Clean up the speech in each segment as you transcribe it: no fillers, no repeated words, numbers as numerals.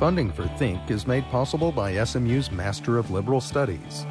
Funding for Think is made possible by SMU's Master of Liberal Studies.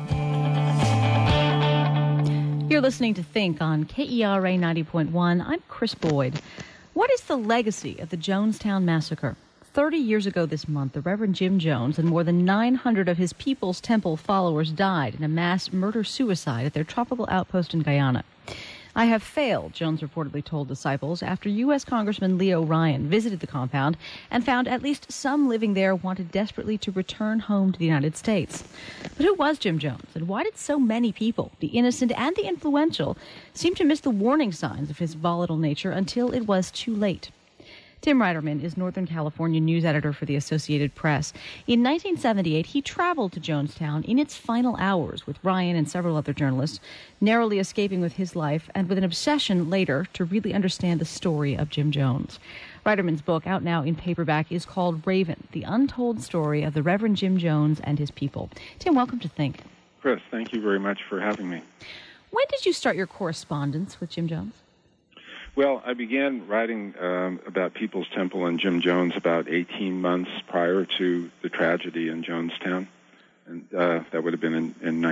You're listening to Think on KERA 90.1. I'm Chris Boyd. What is the legacy of the Jonestown Massacre? 30 years ago this month, the Reverend Jim Jones and more than 900 of his People's Temple followers died in a mass murder-suicide at their tropical outpost in Guyana. I have failed, Jones reportedly told disciples, after U.S. Congressman Leo Ryan visited the compound and found at least some living there wanted desperately to return home to the United States. But who was Jim Jones, and why did so many people, the innocent and the influential, seem to miss the warning signs of his volatile nature until it was too late? Tim Reiterman is Northern California news editor for the Associated Press. In 1978, he traveled to Jonestown in its final hours with Ryan and several other journalists, narrowly escaping with his life and with an obsession later to really understand the story of Jim Jones. Reiterman's book, out now in paperback, is called Raven, The Untold Story of the Reverend Jim Jones and His People. Tim, welcome to Think. Chris, thank you very much for having me. When did you start your correspondence with Jim Jones? Well, I began writing about People's Temple and Jim Jones about 18 months prior to the tragedy in Jonestown, and that would have been in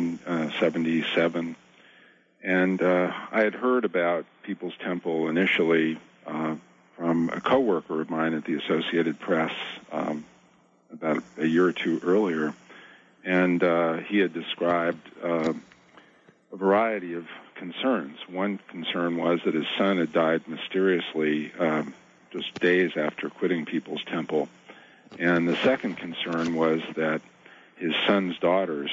1977. And I had heard about People's Temple initially from a coworker of mine at the Associated Press about a year or two earlier, and he had described a variety of concerns. One concern was that his son had died mysteriously just days after quitting People's Temple. And the second concern was that his son's daughters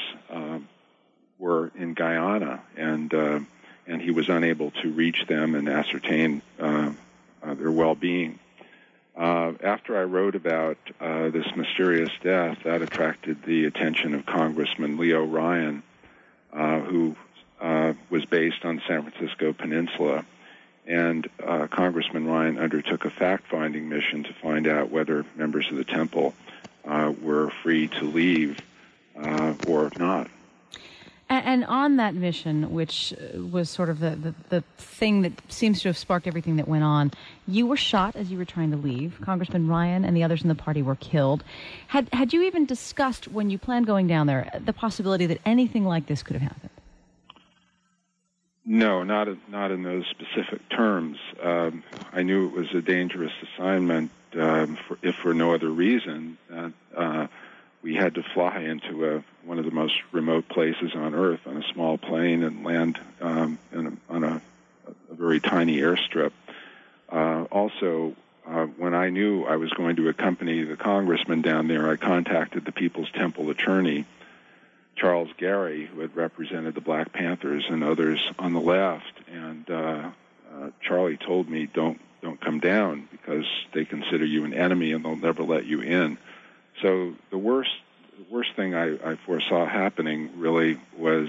were in Guyana, and he was unable to reach them and ascertain their well-being. After I wrote about this mysterious death, that attracted the attention of Congressman Leo Ryan, who was based on San Francisco Peninsula, and Congressman Ryan undertook a fact-finding mission to find out whether members of the temple were free to leave or not. And on that mission, which was sort of the thing that seems to have sparked everything that went on, you were shot as you were trying to leave. Congressman Ryan and the others in the party were killed. Had you even discussed, when you planned going down there, the possibility that anything like this could have happened? No, not in those specific terms. I knew it was a dangerous assignment, if for no other reason. We had to fly into one of the most remote places on Earth on a small plane and land on a very tiny airstrip. Also, when I knew I was going to accompany the congressman down there, I contacted the People's Temple attorney, Charles Gary, who had represented the Black Panthers and others on the left, and Charlie told me, don't come down because they consider you an enemy and they'll never let you in. So the worst thing I foresaw happening really was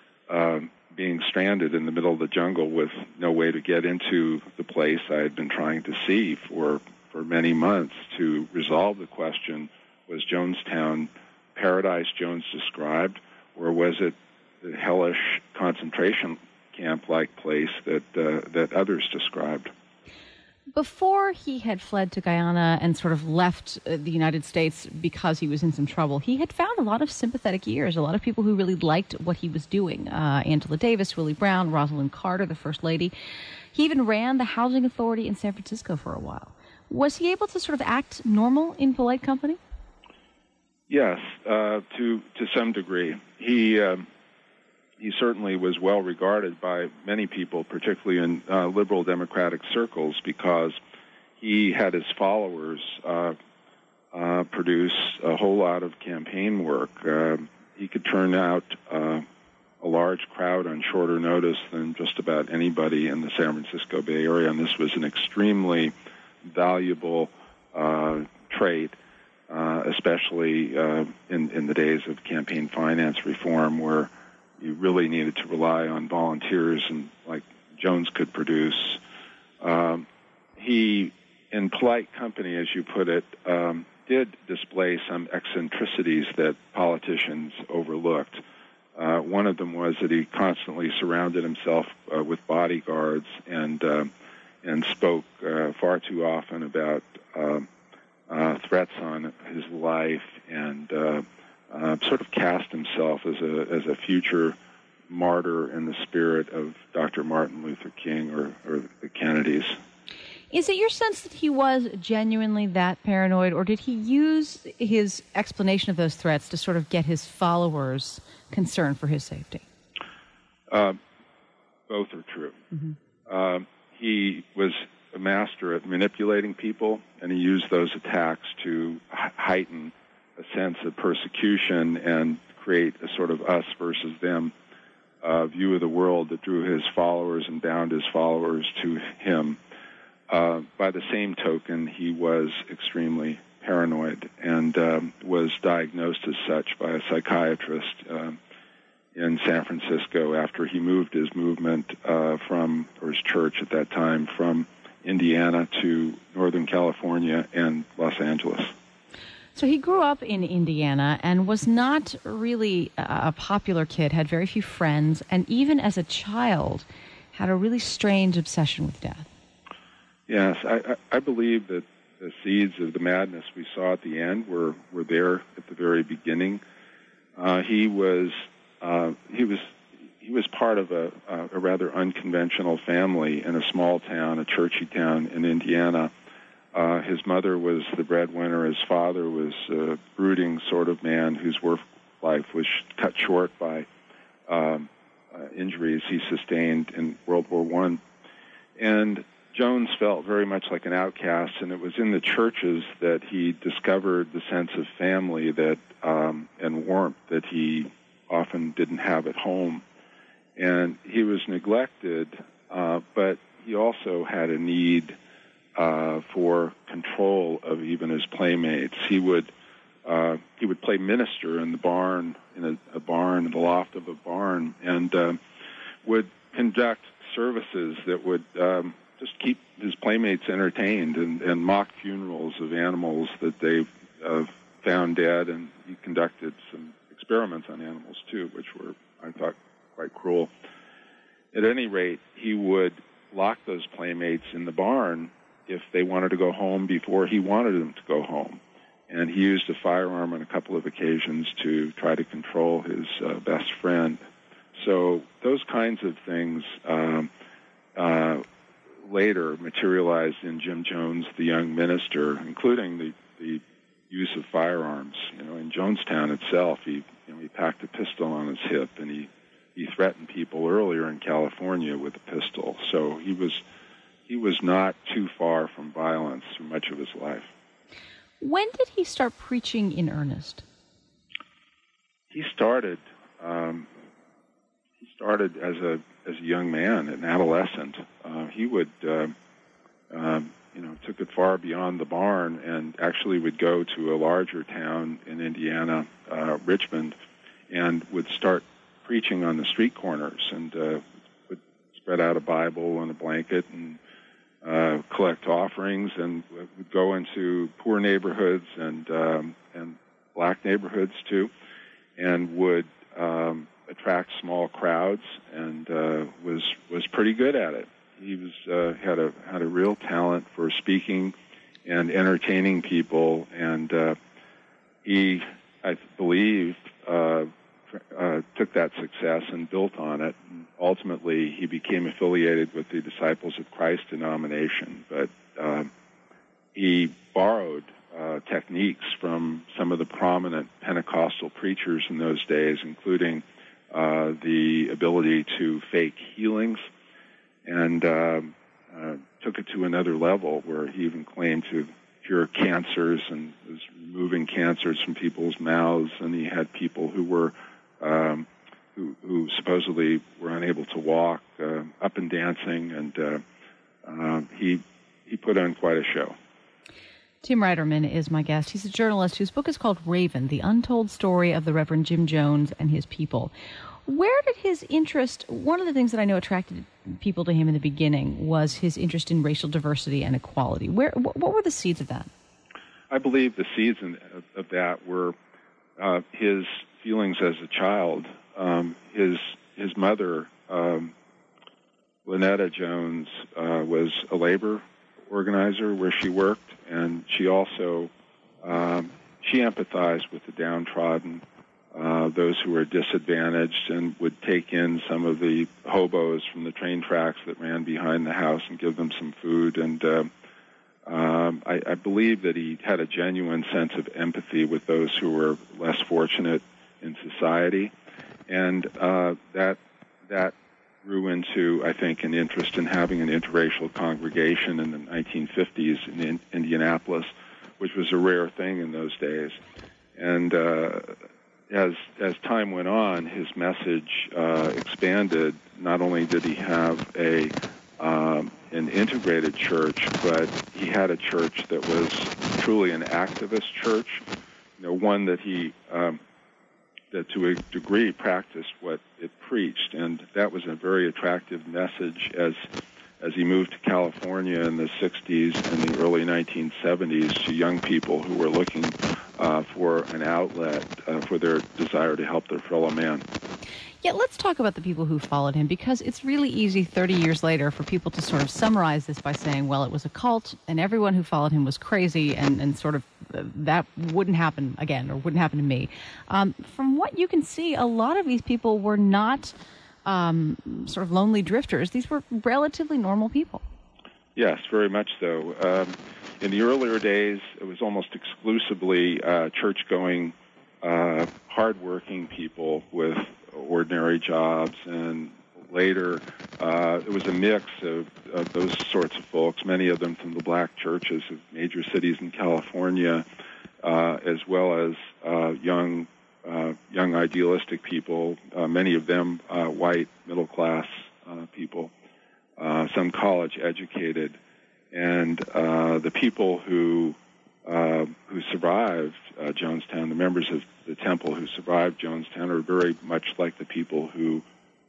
being stranded in the middle of the jungle with no way to get into the place I had been trying to see for many months to resolve the question, was Jonestown paradise Jones described, or was it the hellish concentration camp-like place that others described? Before he had fled to Guyana and sort of left the United States because he was in some trouble, he had found a lot of sympathetic ears, a lot of people who really liked what he was doing. Angela Davis, Willie Brown, Rosalind Carter, the First Lady. He even ran the housing authority in San Francisco for a while. Was he able to sort of act normal in polite company? Yes, to some degree. He certainly was well regarded by many people, particularly in liberal democratic circles, because he had his followers produce a whole lot of campaign work. He could turn out a large crowd on shorter notice than just about anybody in the San Francisco Bay Area, and this was an extremely valuable trait, especially in the days of campaign finance reform, where you really needed to rely on volunteers, and like Jones could produce. He, in polite company, as you put it, did display some eccentricities that politicians overlooked. One of them was that he constantly surrounded himself with bodyguards and spoke far too often about threats on his life, and sort of cast himself as a future martyr in the spirit of Dr. Martin Luther King or the Kennedys. Is it your sense that he was genuinely that paranoid, or did he use his explanation of those threats to sort of get his followers concerned for his safety? Both are true. Mm-hmm. He was a master at manipulating people, and he used those attacks to heighten a sense of persecution and create a sort of us versus them view of the world that drew his followers and bound his followers to him. By the same token, he was extremely paranoid and was diagnosed as such by a psychiatrist in San Francisco after he moved his movement or his church at that time, from Indiana to Northern California and Los Angeles. So he grew up in Indiana and was not really a popular kid, had very few friends, and even as a child had a really strange obsession with death. Yes, I believe that the seeds of the madness we saw at the end were there at the very beginning. He was part of a rather unconventional family in a small town, a churchy town in Indiana. His mother was the breadwinner. His father was a brooding sort of man whose work life was cut short by injuries he sustained in World War I. And Jones felt very much like an outcast, and it was in the churches that he discovered the sense of family that and warmth that he often didn't have at home. And he was neglected, but he also had a need for control of even his playmates. He would play minister in the barn, in a barn, in the loft of a barn, and would conduct services that would just keep his playmates entertained, and mock funerals of animals that they found dead, and he conducted some experiments on animals too, which were, I thought, quite cruel. At any rate, he would lock those playmates in the barn if they wanted to go home before he wanted them to go home. And he used a firearm on a couple of occasions to try to control his best friend. So those kinds of things later materialized in Jim Jones, the young minister, including the use of firearms. In Jonestown itself, he packed a pistol on his hip, and he threatened people earlier in California with a pistol. So he was not too far from violence through much of his life. When did he start preaching in earnest? He started as a young man, an adolescent. He would took it far beyond the barn, and actually would go to a larger town in Indiana, Richmond, and would start preaching on the street corners, and would spread out a Bible and a blanket and collect offerings, and would go into poor neighborhoods and black neighborhoods too, and would attract small crowds, and was pretty good at it. He was had a real talent for speaking and entertaining people, and he, I believe, took that success and built on it. And ultimately, he became affiliated with the Disciples of Christ denomination, but he borrowed techniques from some of the prominent Pentecostal preachers in those days, including the ability to fake healings, and took it to another level where he even claimed to cure cancers and was removing cancers from people's mouths. And he had people who were who supposedly were unable to walk up and dancing, and he put on quite a show. Tim Reiterman is my guest. He's a journalist whose book is called Raven, The Untold Story of the Reverend Jim Jones and His People. Where did his interest, one of the things that I know attracted people to him in the beginning was his interest in racial diversity and equality. What were the seeds of that? I believe the seeds of that were his feelings as a child. His mother, Lynetta Jones, was a labor organizer where she worked, and she also she empathized with the downtrodden, those who were disadvantaged, and would take in some of the hobos from the train tracks that ran behind the house and give them some food. And I believe that he had a genuine sense of empathy with those who were less fortunate in society, and that grew into, I think, an interest in having an interracial congregation in the 1950s in Indianapolis, which was a rare thing in those days. And as time went on, his message expanded. Not only did he have an integrated church, but he had a church that was truly an activist church, one that he that to a degree practiced what it preached, and that was a very attractive message as he moved to California in the 60s and the early 1970s to young people who were looking for an outlet for their desire to help their fellow man. Yeah, let's talk about the people who followed him, because it's really easy 30 years later for people to sort of summarize this by saying, well, it was a cult and everyone who followed him was crazy, and sort of that wouldn't happen again, or wouldn't happen to me. From what you can see, a lot of these people were not sort of lonely drifters. These were relatively normal people. Yes, very much so. In the earlier days, it was almost exclusively church-going, hard-working people with ordinary jobs, and later it was a mix of those sorts of folks, many of them from the black churches of major cities in California, as well as young idealistic people, many of them white, middle-class people, some college-educated. And the people who survived Jonestown, the members of the temple who survived Jonestown, are very much like the people who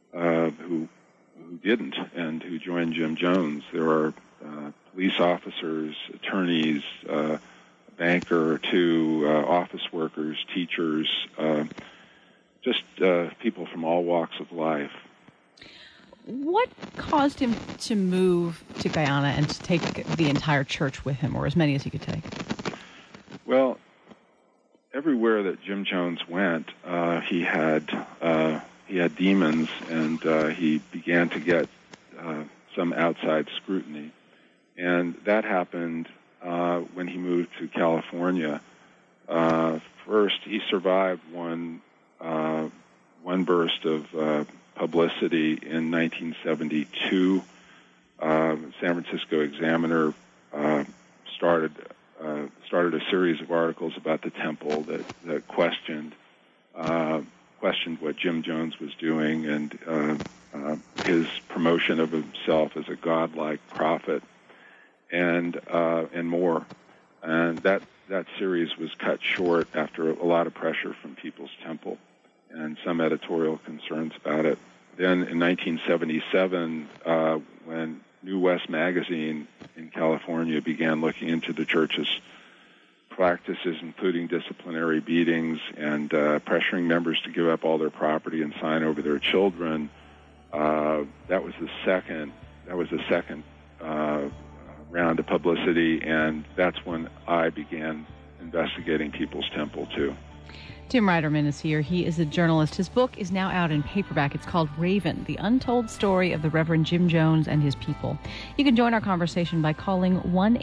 didn't and who joined Jim Jones. There are police officers, attorneys, a banker or two, office workers, teachers, just people from all walks of life. What caused him to move to Guyana and to take the entire church with him, or as many as he could take? Well, everywhere that Jim Jones went, he had demons, and he began to get some outside scrutiny. And that happened when he moved to California. First, he survived one burst of publicity in 1972. San Francisco Examiner started a series of articles about the temple that questioned what Jim Jones was doing, and his promotion of himself as a godlike prophet, and more. And that series was cut short after a lot of pressure from People's Temple and some editorial concerns about it. Then in 1977, when New West magazine in California began looking into the church's practices, including disciplinary beatings and pressuring members to give up all their property and sign over their children, that was the second round of publicity, and that's when I began investigating People's Temple too. Tim Reiterman is here. He is a journalist. His book is now out in paperback. It's called Raven, The Untold Story of the Reverend Jim Jones and His People. You can join our conversation by calling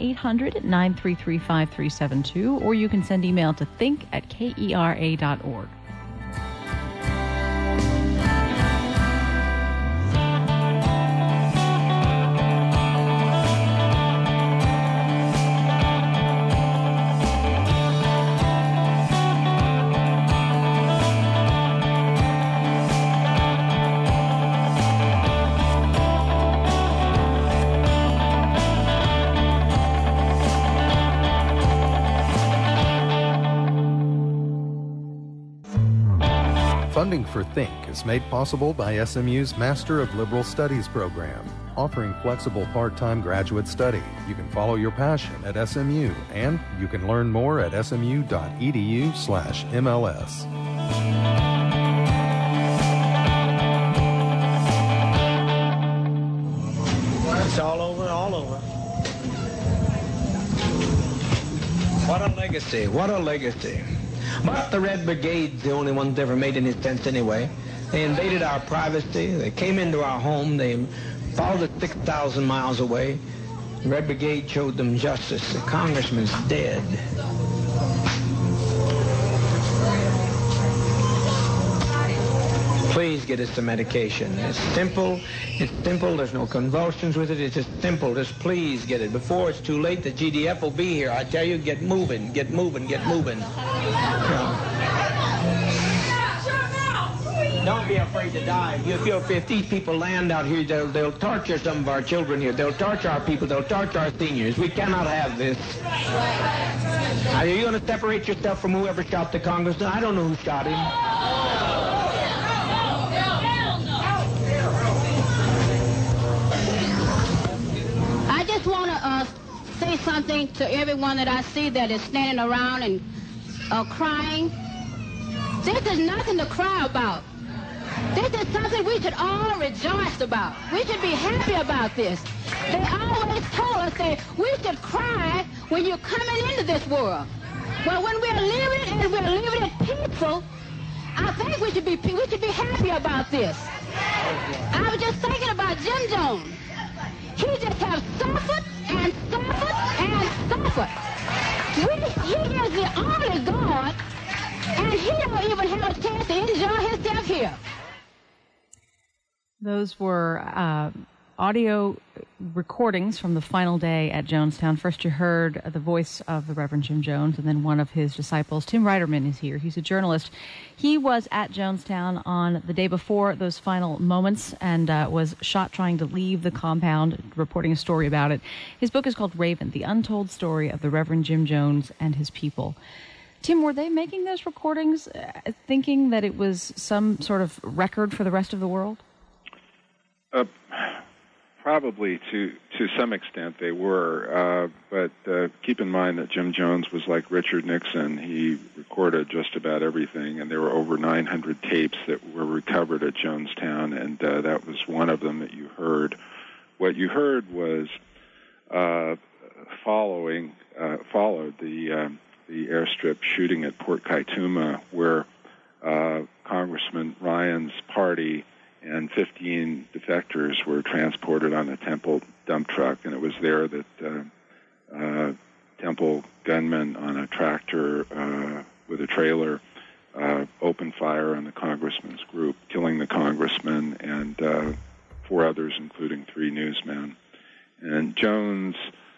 1-800-933-5372, or you can send email to think@kera.org. Funding for Think is made possible by SMU's Master of Liberal Studies program, offering flexible part-time graduate study. You can follow your passion at SMU, and you can learn more at smu.edu/MLS. It's all over. What a legacy. What a legacy. But the Red Brigade's the only ones that ever made any sense anyway. They invaded our privacy. They came into our home. They followed us 6,000 miles away. The Red Brigade showed them justice. The congressman's dead. Please get us some medication. It's simple. It's simple. There's no convulsions with it. It's just simple. Just please get it. Before it's too late, the GDF will be here. I tell you, get moving, get moving, get moving. Don't be afraid to die. If these people land out here, they'll torture some of our children here. They'll torture our people. They'll torture our seniors. We cannot have this. Are you going to separate yourself from whoever shot the congressman? I don't know who shot him. I just want to say something to everyone that I see that is standing around and crying. This is nothing to cry about. This is something we should all rejoice about. We should be happy about this. They always told us that we should cry when you're coming into this world. Well, when we're living and we're living it peaceful, I think we should be happy about this. I was just thinking about Jim Jones. He just has suffered and suffered and suffered. He is the only God, and he don't even have a chance to enjoy himself here. Those were audio recordings from the final day at Jonestown. First you heard the voice of the Reverend Jim Jones, and then one of his disciples. Tim Reiterman is here. He's a journalist. He was at Jonestown on the day before those final moments and was shot trying to leave the compound, reporting a story about it. His book is called Raven, The Untold Story of the Reverend Jim Jones and His People. Tim, were they making those recordings thinking that it was some sort of record for the rest of the world? Probably to some extent they were, but keep in mind that Jim Jones was like Richard Nixon. He recorded just about everything, and there were over 900 tapes that were recovered at Jonestown, and that was one of them that you heard. What you heard was followed the airstrip shooting at Port Kaituma, where Congressman Ryan's party and 15 defectors were transported on a Temple dump truck, and it was there that Temple gunmen on a tractor with a trailer opened fire on the congressman's group, killing the congressman and 4 others, including 3 newsmen. And Jones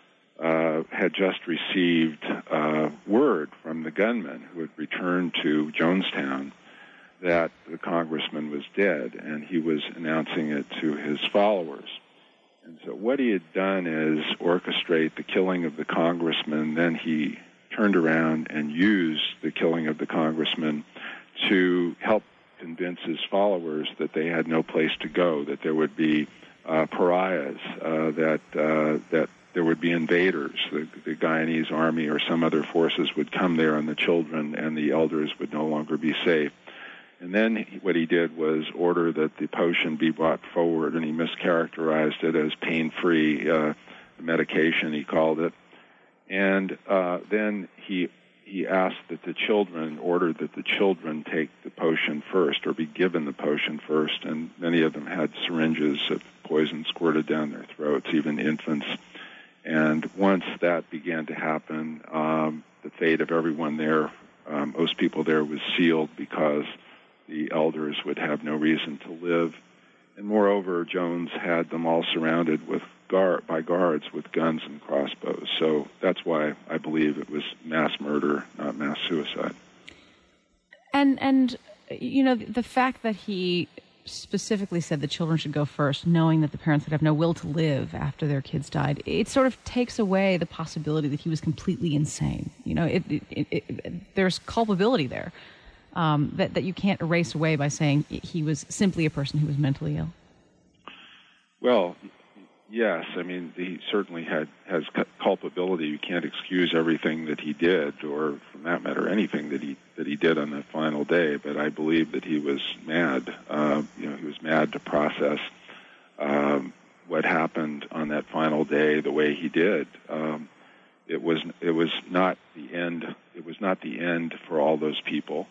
had just received word from the gunmen who had returned to Jonestown that the congressman was dead, and he was announcing it to his followers. And so what he had done is orchestrate the killing of the congressman. Then he turned around and used the killing of the congressman to help convince his followers that they had no place to go, that there would be pariahs, that there would be invaders. The Guyanese army or some other forces would come there, and the children and the elders would no longer be safe. And then what he did was order that the potion be brought forward, and he mischaracterized it as pain-free medication, he called it. And then he asked that ordered that the children take the potion first, or be given the potion first, and many of them had syringes of poison squirted down their throats, even infants. And once that began to happen, the fate of everyone there, most people there, was sealed, because the elders would have no reason to live. And moreover, Jones had them all surrounded by guards with guns and crossbows. So that's why I believe it was mass murder, not mass suicide. And you know, the fact that he specifically said the children should go first, knowing that the parents would have no will to live after their kids died, it sort of takes away the possibility that he was completely insane. You know, there's culpability there. That you can't erase away by saying he was simply a person who was mentally ill. Well, yes. I mean, he certainly has culpability. You can't excuse everything that he did, or, for that matter, anything that he did on the final day. But I believe that he was mad. He was mad to process what happened on that final day the way he did. It was not the end not the end for all those people.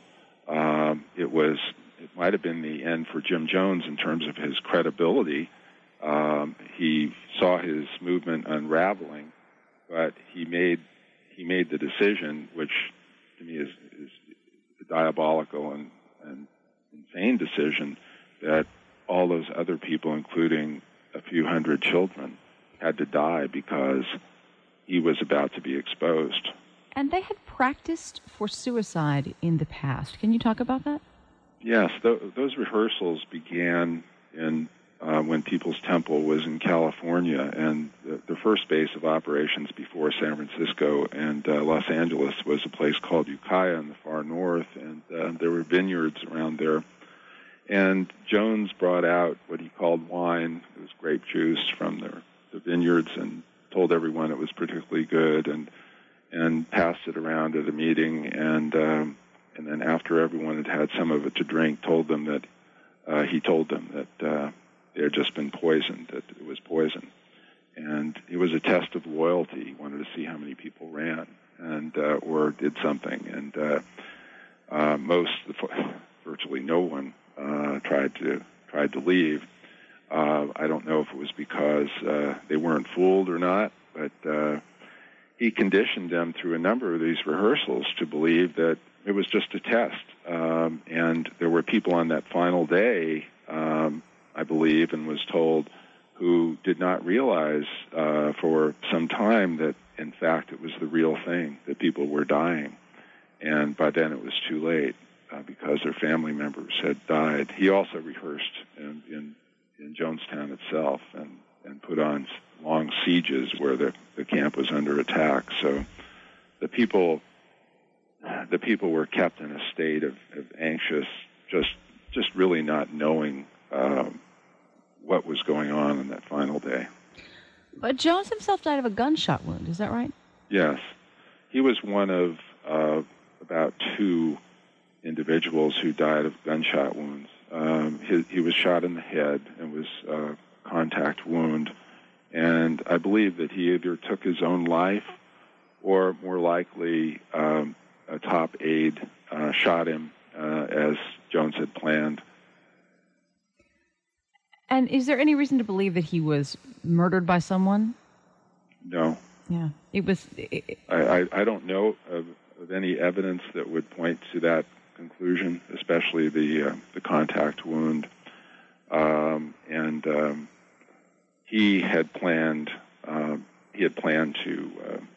It might have been the end for Jim Jones in terms of his credibility. He saw his movement unraveling, but he made the decision, which to me is a diabolical and insane decision, that all those other people, including a few hundred children, had to die because he was about to be exposed. And they had practiced for suicide in the past. Can you talk about that? Yes, those rehearsals began when People's Temple was in California, and the first base of operations before San Francisco and Los Angeles was a place called Ukiah in the far north, and there were vineyards around there. And Jones brought out what he called wine. It was grape juice from the vineyards, and told everyone it was particularly good, and passed it around at a meeting, and then after everyone had had some of it to drink, told them that they had just been poisoned, that it was poison. And it was a test of loyalty. He wanted to see how many people ran and or did something. And virtually no one tried to leave. I don't know if it was because they weren't fooled or not, but he conditioned them through a number of these rehearsals to believe that it was just a test. And there were people on that final day, I believe, and was told, who did not realize for some time that, in fact, it was the real thing, that people were dying. And by then it was too late because their family members had died. He also rehearsed in Jonestown itself and put on long sieges where the camp was under attack. So the people were kept in a state of anxious, just really not knowing what was going on that final day. But Jones himself died of a gunshot wound, is that right? Yes. He was one of about two individuals who died of gunshot wounds. He was shot in the head and was a contact wound, and I believe that he either took his own life or, more likely, a top aide shot him as Jones had planned. And is there any reason to believe that he was murdered by someone? No. Yeah. I don't know of any evidence that would point to that conclusion, especially the contact wound. He had planned to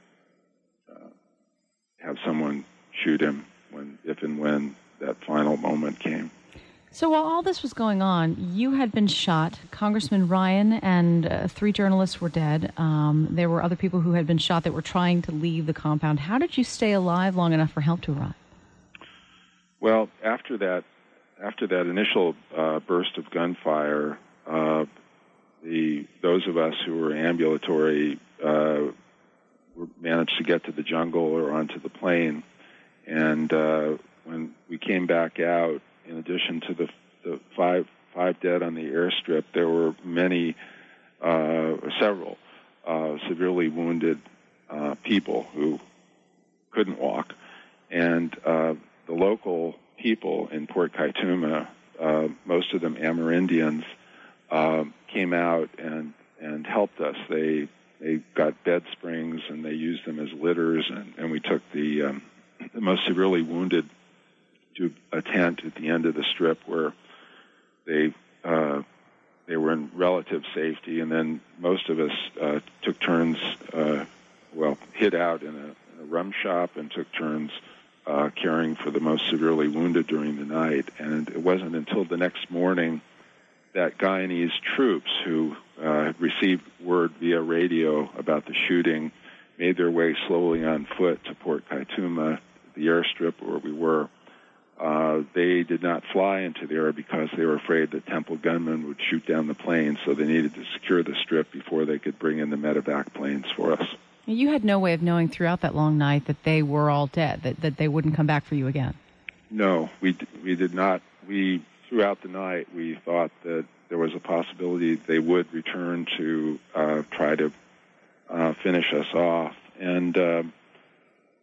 have someone shoot him if and when that final moment came. So while all this was going on, you had been shot. Congressman Ryan and 3 journalists were dead. There were other people who had been shot that were trying to leave the compound. How did you stay alive long enough for help to arrive? Well, after that initial burst of gunfire, those of us who were ambulatory managed to get to the jungle or onto the plane. And when we came back out, in addition to the five dead on the airstrip, there were several severely wounded people who couldn't walk. And the local people in Port Kaituma, most of them Amerindians, came out and helped us. They got bed springs and they used them as litters, and we took the most severely wounded to a tent at the end of the strip where they were in relative safety, and then most of us took turns, hid out in a rum shop and took turns caring for the most severely wounded during the night. And it wasn't until the next morning that Guyanese troops who had received word via radio about the shooting made their way slowly on foot to Port Kaituma, the airstrip where we were. They did not fly into the air because they were afraid that Temple gunmen would shoot down the planes, so they needed to secure the strip before they could bring in the medevac planes for us. You had no way of knowing throughout that long night that they were all dead, that they wouldn't come back for you again? No, we did not. Throughout the night, we thought that there was a possibility they would return to try to finish us off. And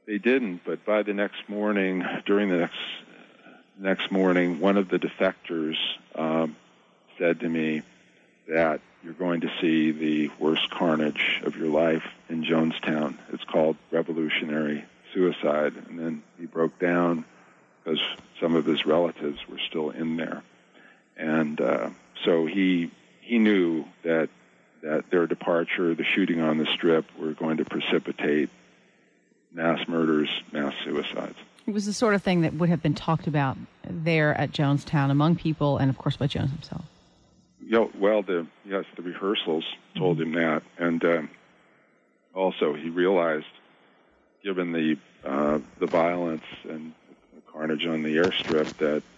They didn't, but by the next morning, during the next morning, one of the defectors said to me that you're going to see the worst carnage of your life in Jonestown. It's called revolutionary suicide. And then he broke down because some of his relatives were still in there. And so he knew that their departure, the shooting on the Strip, were going to precipitate mass murders, mass suicides. It was the sort of thing that would have been talked about there at Jonestown among people and, of course, by Jones himself. Well, the rehearsals told him that. And also he realized, given the violence and the carnage on the airstrip,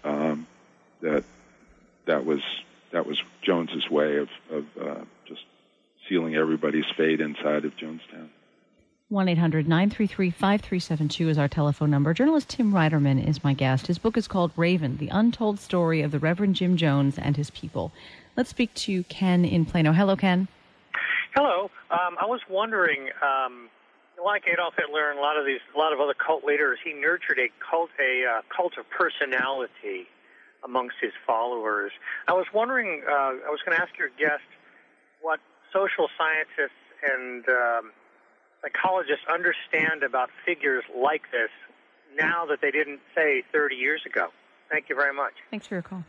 that was Jones's way of just sealing everybody's fate inside of Jonestown. 1-800-933-5372 is our telephone number. Journalist Tim Reiterman is my guest. His book is called Raven, The Untold Story of the Reverend Jim Jones and His People. Let's speak to Ken in Plano. Hello, Ken. Hello. I was wondering, like Adolf Hitler and a lot of other cult leaders, he nurtured a cult of personality amongst his followers. I was wondering, I was going to ask your guest what social scientists and psychologists understand about figures like this now that they didn't say 30 years ago. Thank you very much. Thanks for your call.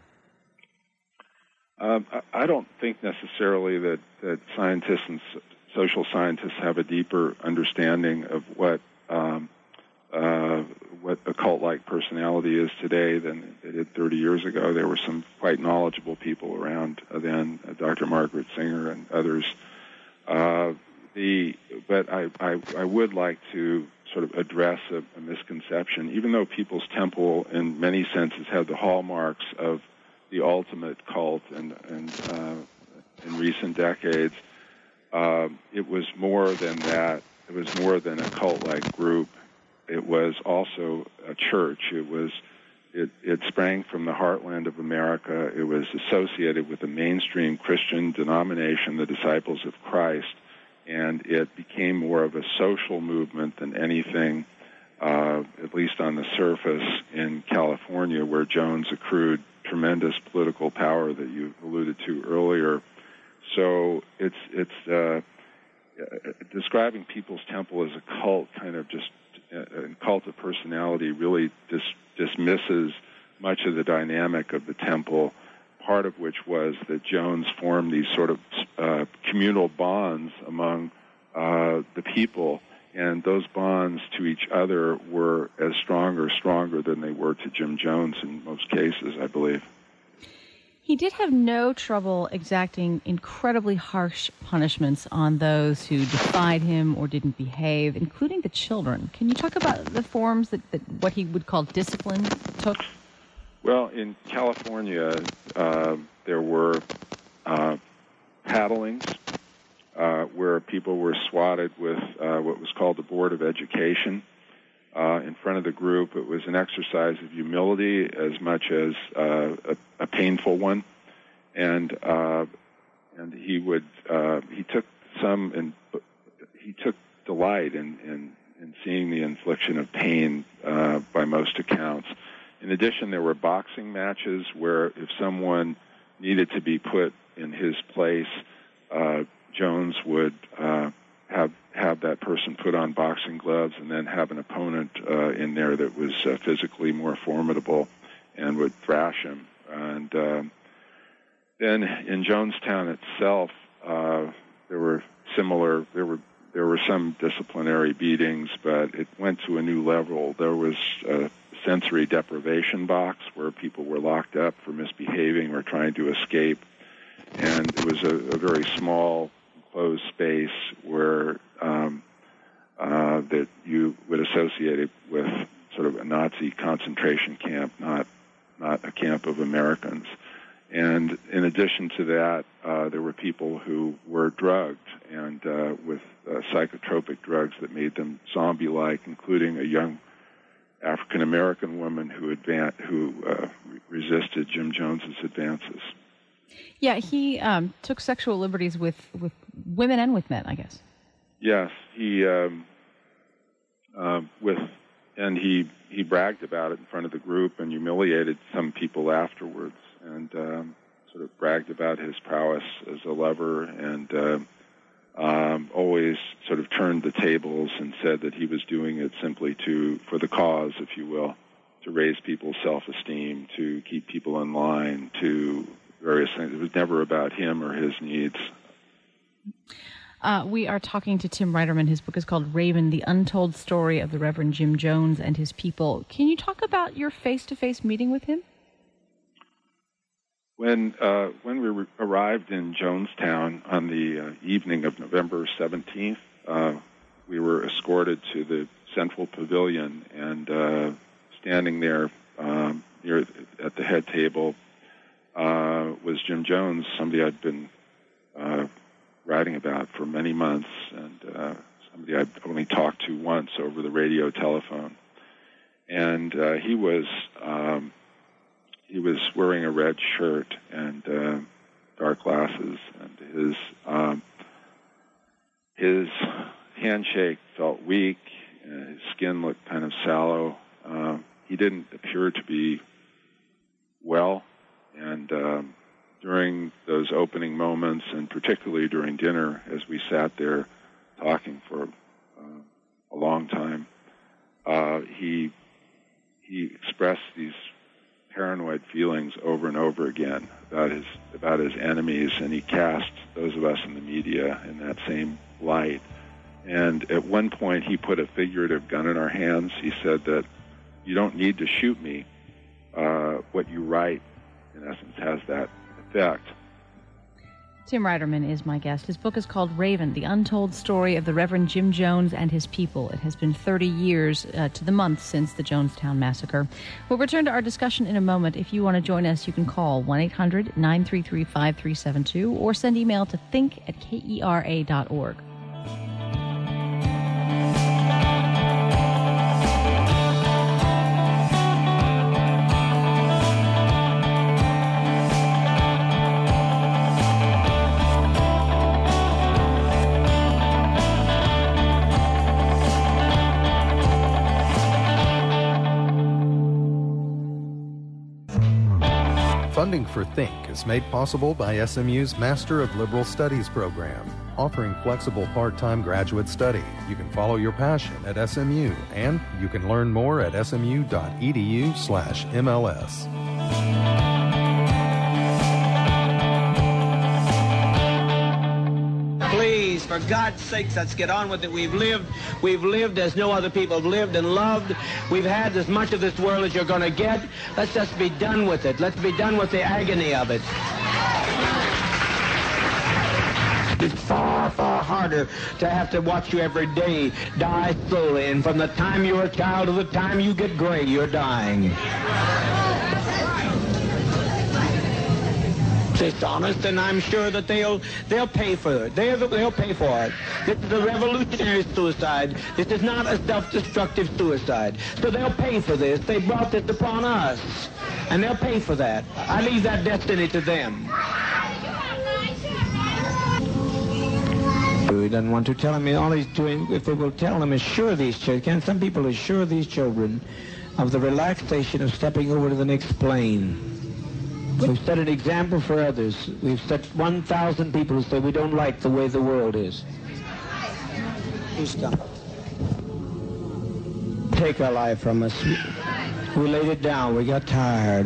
I don't think necessarily that scientists and social scientists have a deeper understanding of what a cult-like personality is today than they did 30 years ago. There were some quite knowledgeable people around then, Dr. Margaret Singer and others. But I would like to sort of address a misconception. Even though People's Temple, in many senses, had the hallmarks of the ultimate cult, and in recent decades, it was more than that. It was more than a cult-like group. It was also a church. It sprang from the heartland of America. It was associated with the mainstream Christian denomination, the Disciples of Christ, and it became more of a social movement than anything, at least on the surface, in California, where Jones accrued tremendous political power that you alluded to earlier. So it's describing People's Temple as a cult, kind of just a cult of personality, really dismisses much of the dynamic of the temple, part of which was that Jones formed these sort of communal bonds among the people, and those bonds to each other were as strong or stronger than they were to Jim Jones in most cases, I believe. He did have no trouble exacting incredibly harsh punishments on those who defied him or didn't behave, including the children. Can you talk about the forms that what he would call discipline took? Well, in California, there were paddlings where people were swatted with what was called the Board of Education in front of the group. It was an exercise of humility as much as a painful one, and he took delight in seeing the infliction of pain by most accounts. In addition, there were boxing matches where if someone needed to be put in his place, Jones would have that person put on boxing gloves and then have an opponent in there that was physically more formidable and would thrash him. And then in Jonestown itself, there were some disciplinary beatings, but it went to a new level. There was a sensory deprivation box where people were locked up for misbehaving or trying to escape, and it was a very small, enclosed space where that you would associate it with sort of a Nazi concentration camp, not a camp of Americans. And in addition to that, there were people who were drugged and with psychotropic drugs that made them zombie-like, including a young African-American woman who resisted Jim Jones's advances. Yeah, he took sexual liberties with women and with men, I guess. Yes, he and he bragged about it in front of the group and humiliated some people afterwards, and sort of bragged about his prowess as a lover, and always sort of turned the tables and said that he was doing it simply for the cause, if you will, to raise people's self-esteem, to keep people in line, to various things. It was never about him or his needs. We are talking to Tim Reiterman. His book is called Raven, The Untold Story of the Reverend Jim Jones and His People. Can you talk about your face-to-face meeting with him? When we arrived in Jonestown on the evening of November 17th, we were escorted to the Central Pavilion, and standing there near at the head table was Jim Jones, somebody I'd been writing about for many months, and somebody I'd only talked to once over the radio telephone. And he was wearing a red shirt and dark glasses, and his handshake felt weak, and his skin looked kind of sallow. He didn't appear to be well, and during those opening moments, and particularly during dinner, as we sat there talking for a long time, he expressed these paranoid feelings over and over again about his enemies, and he cast those of us in the media in that same light. And at one point, he put a figurative gun in our hands. He said that you don't need to shoot me. What you write, in essence, has that effect. Tim Reiterman is my guest. His book is called Raven, The Untold Story of the Reverend Jim Jones and His People. It has been 30 years to the month since the Jonestown Massacre. We'll return to our discussion in a moment. If you want to join us, you can call 1-800-933-5372 or send email to think@kera.org. Funding for Think is made possible by SMU's Master of Liberal Studies program, offering flexible part-time graduate study. You can follow your passion at SMU, and you can learn more at smu.edu/MLS. Please, for God's sakes, let's get on with it. We've lived as no other people have lived and loved. We've had as much of this world as you're going to get. Let's just be done with it. Let's be done with the agony of it. It's far, far harder to have to watch you every day die slowly. And from the time you're a child to the time you get gray, you're dying. It's honest, and I'm sure that they'll pay for it. They'll pay for it. This is a revolutionary suicide. This is not a self-destructive suicide. So they'll pay for this. They brought this upon us, and they'll pay for that. I leave that destiny to them. He doesn't want to tell me all he's doing. If they will tell him, assure these children. Some people assure these children of the relaxation of stepping over to the next plane. We've set an example for others. We've set 1,000 people who say we don't like the way the world is. You stop. Take our life from us. We laid it down. We got tired.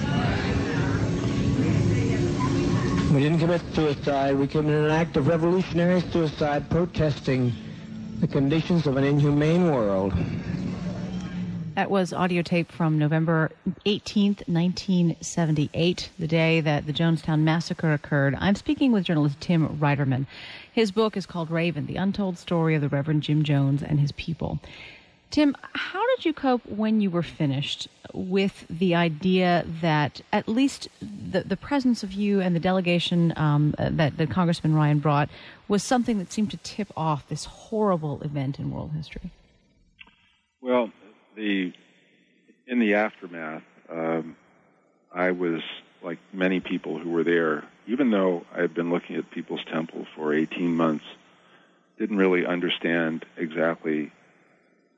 We didn't commit suicide. We committed an act of revolutionary suicide, protesting the conditions of an inhumane world. That was audio tape from November 18th, 1978, the day that the Jonestown Massacre occurred. I'm speaking with journalist Tim Reiterman. His book is called Raven, The Untold Story of the Reverend Jim Jones and His People. Tim, how did you cope when you were finished with the idea that at least the presence of you and the delegation that Congressman Ryan brought was something that seemed to tip off this horrible event in world history? Well, in the aftermath, I was, like many people who were there, even though I had been looking at People's Temple for 18 months, didn't really understand exactly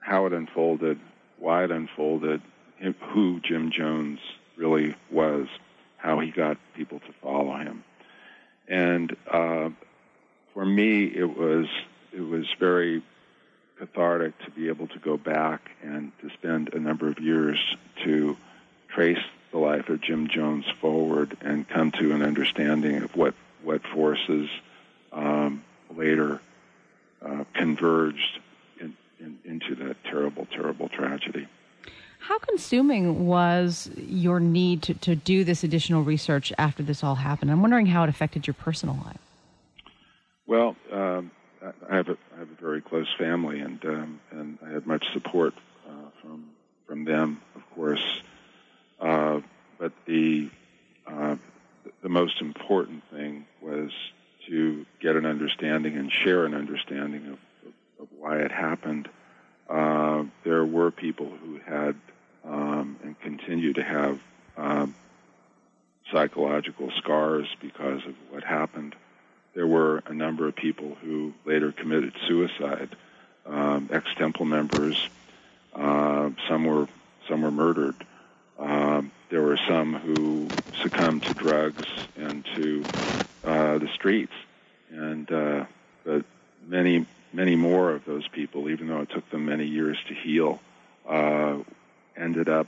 how it unfolded, why it unfolded, who Jim Jones really was, how he got people to follow him. And for me, it was very cathartic to be able to go back and to spend a number of years to trace the life of Jim Jones forward and come to an understanding of what forces later converged into that terrible, terrible tragedy. How consuming was your need to do this additional research after this all happened? I'm wondering how it affected your personal life. Well, I have a very close family, and I had much support from them, of course. But the most important thing was to get an understanding and share an understanding of why it happened. There were people who had and continue to have psychological scars because of what happened. There were a number of people who later committed suicide, ex-Temple members. Some were murdered. There were some who succumbed to drugs and to the streets, and but many more of those people, even though it took them many years to heal, ended up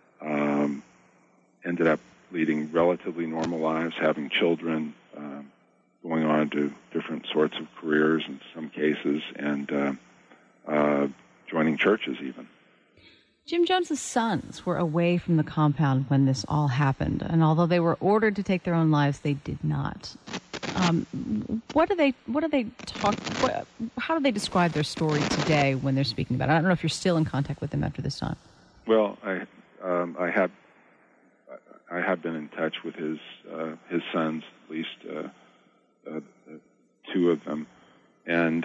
leading relatively normal lives, having children, going on to different sorts of careers in some cases, and joining churches even. Jim Jones's sons were away from the compound when this all happened, and although they were ordered to take their own lives, they did not. How do they describe their story today when they're speaking about it? I don't know if you're still in contact with them after this time. Well, I have been in touch with his sons, at least two of them, and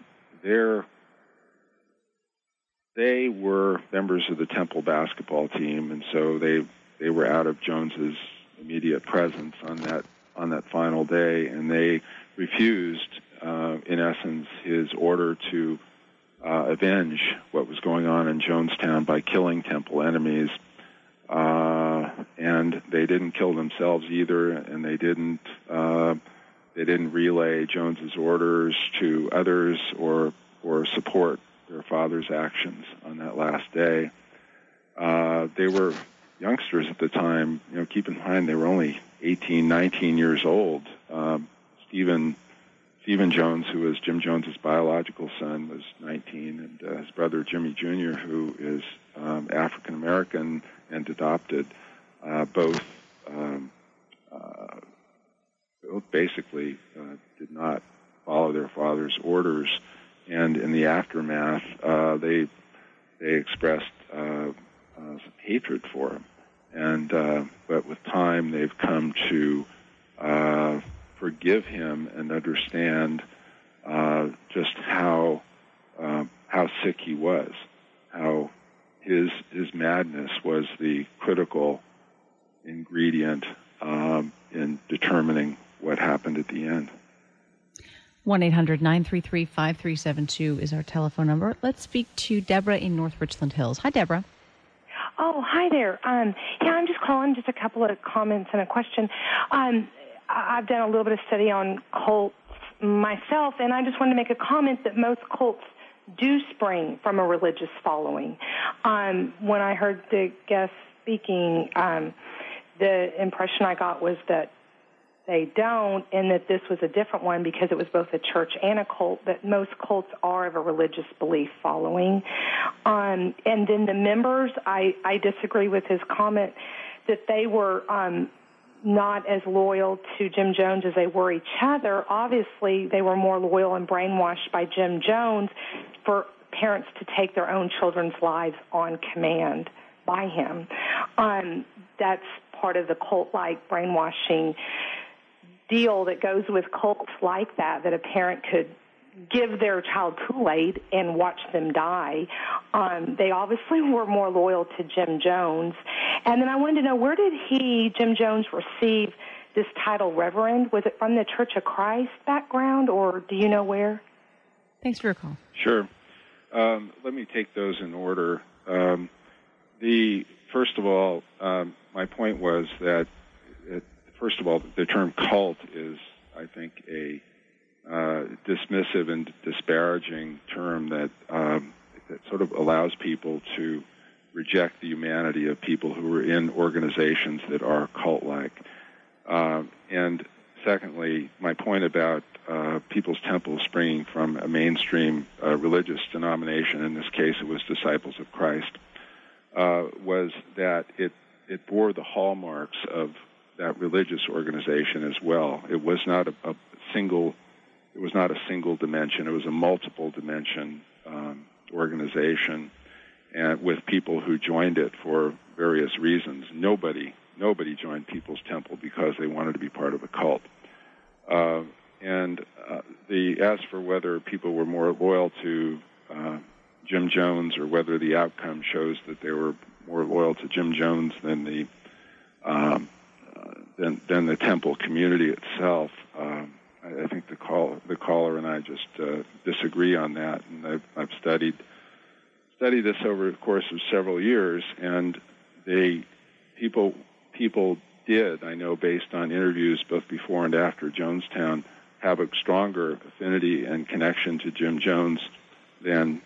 they were members of the Temple basketball team, and so they were out of Jones's immediate presence on that final day, and they refused, in essence, his order to avenge what was going on in Jonestown by killing Temple enemies. And they didn't kill themselves either, and they didn't relay Jones's orders to others or support their father's actions on that last day. They were youngsters at the time. Keep in mind they were only 18, 19 years old. Stephen Jones, who was Jim Jones's biological son, was 19, and his brother Jimmy Jr., who is African American and adopted, both basically did not follow their father's orders, and in the aftermath, they expressed some hatred for him, and but with time, they've come to forgive him and understand just how sick he was, how his madness was the critical ingredient in determining what happened at the end. 1-800-933-5372 is our telephone number. Let's speak to Deborah in North Richland Hills. Hi, Deborah. Oh, hi there. I'm just calling, just a couple of comments and a question. I've done a little bit of study on cults myself, and I just wanted to make a comment that most cults do spring from a religious following. When I heard the guest speaking, the impression I got was that they don't, and that this was a different one because it was both a church and a cult, that most cults are of a religious belief following. And then the members, I disagree with his comment that they were not as loyal to Jim Jones as they were each other. Obviously, they were more loyal and brainwashed by Jim Jones for parents to take their own children's lives on command by him. That's part of the cult-like brainwashing deal that goes with cults like that a parent could give their child Kool-Aid and watch them die. They obviously were more loyal to Jim Jones. And then I wanted to know, where did Jim Jones, receive this title Reverend? Was it from the Church of Christ background, or do you know where? Thanks for your call. Sure. Let me take those in order. First of all, my point was that, first of all, the term cult is, I think, a dismissive and disparaging term that sort of allows people to reject the humanity of people who are in organizations that are cult-like. And secondly, my point about People's Temple springing from a mainstream religious denomination, in this case it was Disciples of Christ, was that it bore the hallmarks of that religious organization as well. It was not a single dimension. It was a multiple dimension organization, and with people who joined it for various reasons. Nobody joined People's Temple because they wanted to be part of a cult. As for whether people were more loyal to Jim Jones or whether the outcome shows that they were more loyal to Jim Jones than the temple community itself, I think the caller and I just disagree on that. And I've studied this over the course of several years, and people did, I know based on interviews both before and after Jonestown, have a stronger affinity and connection to Jim Jones than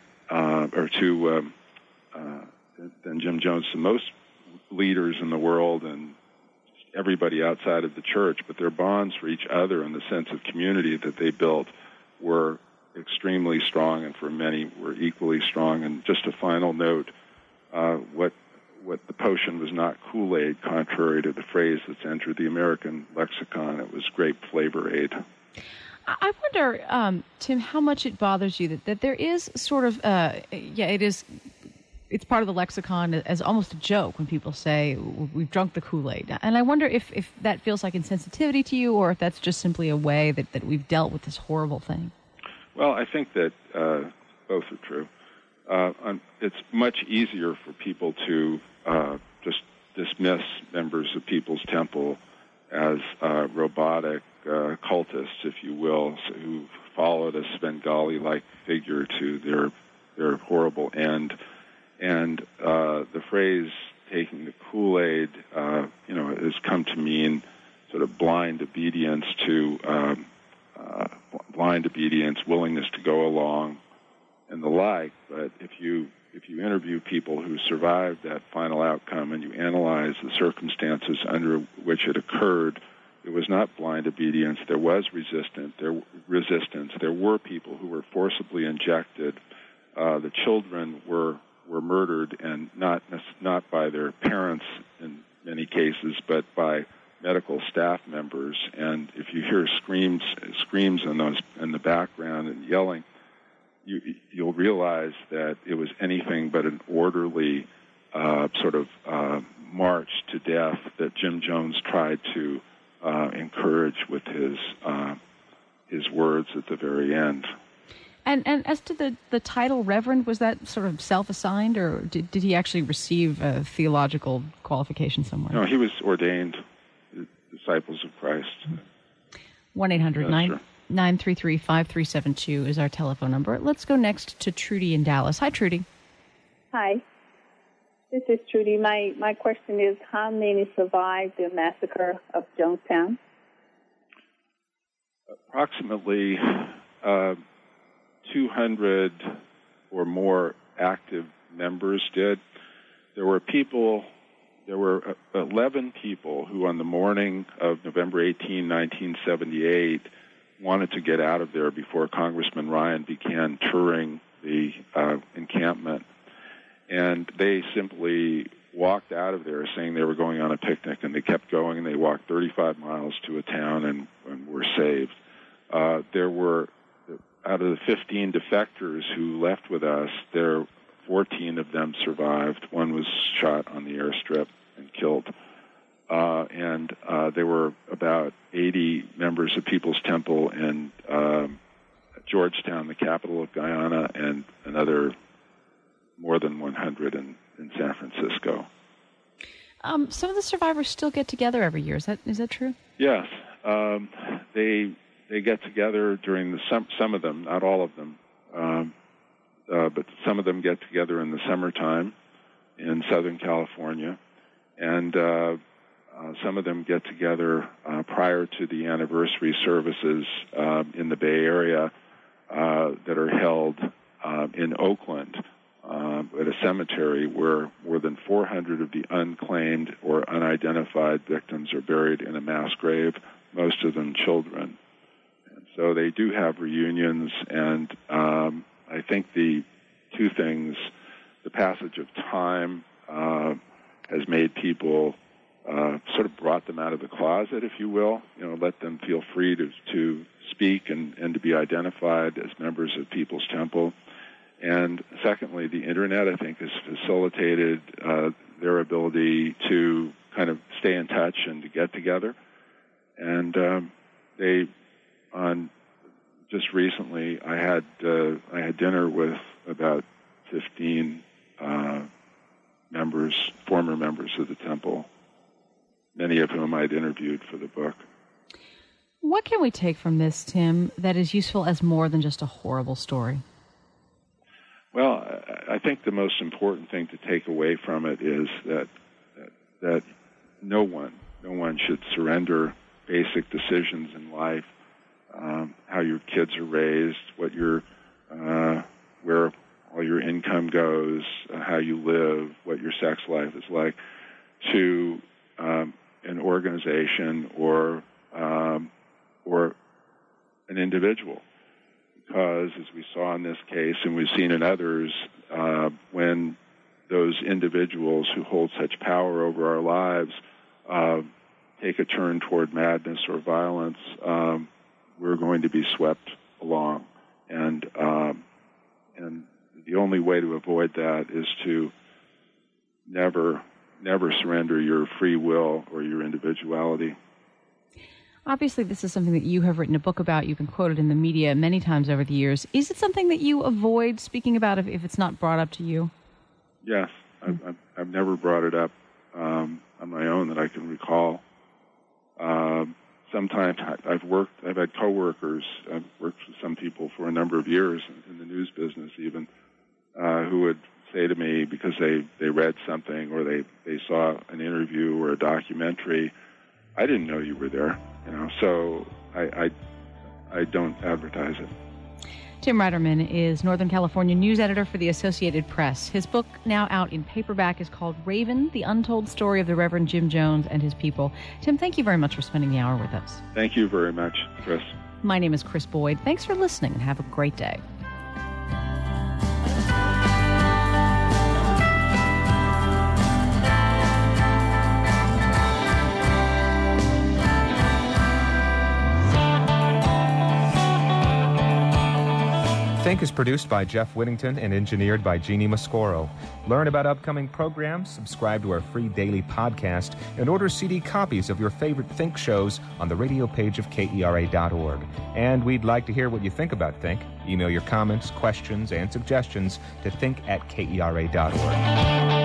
Jim Jones to most leaders in the world and everybody outside of the church. But their bonds for each other and the sense of community that they built were extremely strong, and for many were equally strong. And just a final note, what the potion was not Kool-Aid, contrary to the phrase that's entered the American lexicon. It was grape flavor aid. I wonder, Tim, how much it bothers you that there is sort of, it's part of the lexicon as almost a joke when people say, we've drunk the Kool-Aid. And I wonder if that feels like insensitivity to you, or if that's just simply a way that we've dealt with this horrible thing. Well, I think that both are true. It's much easier for people to just dismiss members of People's Temple as robotic cultists, if you will, who followed a Svengali-like figure to their horrible end. And the phrase "taking the Kool-Aid," has come to mean sort of blind obedience, willingness to go along, and the like. But if you interview people who survived that final outcome and you analyze the circumstances under which it occurred, it was not blind obedience. There was resistance. There were people who were forcibly injected. The children were murdered, and not by their parents in many cases, but by medical staff members. And if you hear screams in the background and yelling, you'll realize that it was anything but an orderly march to death that Jim Jones tried to encourage with his words at the very end. And as to the title Reverend, was that sort of self-assigned, or did he actually receive a theological qualification somewhere? No, he was ordained Disciples of Christ. 1-800-933-5372 is our telephone number. Let's go next to Trudy in Dallas. Hi, Trudy. Hi. This is Trudy. My question is, how many survived the massacre of Jonestown? Approximately 200 or more active members did. There were 11 people who on the morning of November 18, 1978, wanted to get out of there before Congressman Ryan began touring the encampment. And they simply walked out of there saying they were going on a picnic, and they kept going, and they walked 35 miles to a town and were saved. There were, out of the 15 defectors who left with us, 14 of them survived. One was shot on the airstrip and killed. And there were about 80 members of People's Temple in Georgetown, the capital of Guyana, and another more than 100 in San Francisco. Some of the survivors still get together every year. Is that true? Yes. They get together during some of them, not all of them, but some of them get together in the summertime in Southern California, and some of them get together prior to the anniversary services in the Bay Area that are held in Oakland at a cemetery where more than 400 of the unclaimed or unidentified victims are buried in a mass grave, most of them children. And so they do have reunions, and I think the two things, the passage of time has made people sort of brought them out of the closet, if you will, let them feel free to speak and to be identified as members of People's Temple. And secondly, the Internet, I think, has facilitated their ability to kind of stay in touch and to get together. And just recently, I had dinner with about 15 former members of the temple, many of whom I'd interviewed for the book. What can we take from this, Tim, that is useful as more than just a horrible story? Well, I think the most important thing to take away from it is that no one should surrender basic decisions in life, how your kids are raised, where all your income goes, how you live, what your sex life is like, to an organization or an individual. Because, as we saw in this case, and we've seen in others, when those individuals who hold such power over our lives take a turn toward madness or violence, we're going to be swept along. And the only way to avoid that is to never surrender your free will or your individuality. Obviously, this is something that you have written a book about. You've been quoted in the media many times over the years. Is it something that you avoid speaking about if it's not brought up to you? Yes. I've never brought it up on my own that I can recall. Sometimes I've had coworkers, I've worked with some people for a number of years in the news business even, who would say to me, because they read something or they saw an interview or a documentary, I didn't know you were there, so I don't advertise it. Tim Reiterman is Northern California news editor for the Associated Press. His book, now out in paperback, is called Raven, The Untold Story of the Reverend Jim Jones and His People. Tim, thank you very much for spending the hour with us. Thank you very much, Chris. My name is Chris Boyd. Thanks for listening and have a great day. Think is produced by Jeff Whittington and engineered by Jeannie Mascoro. Learn about upcoming programs, subscribe to our free daily podcast, and order CD copies of your favorite Think shows on the radio page of KERA.org. And we'd like to hear what you think about Think. Email your comments, questions, and suggestions to think@KERA.org.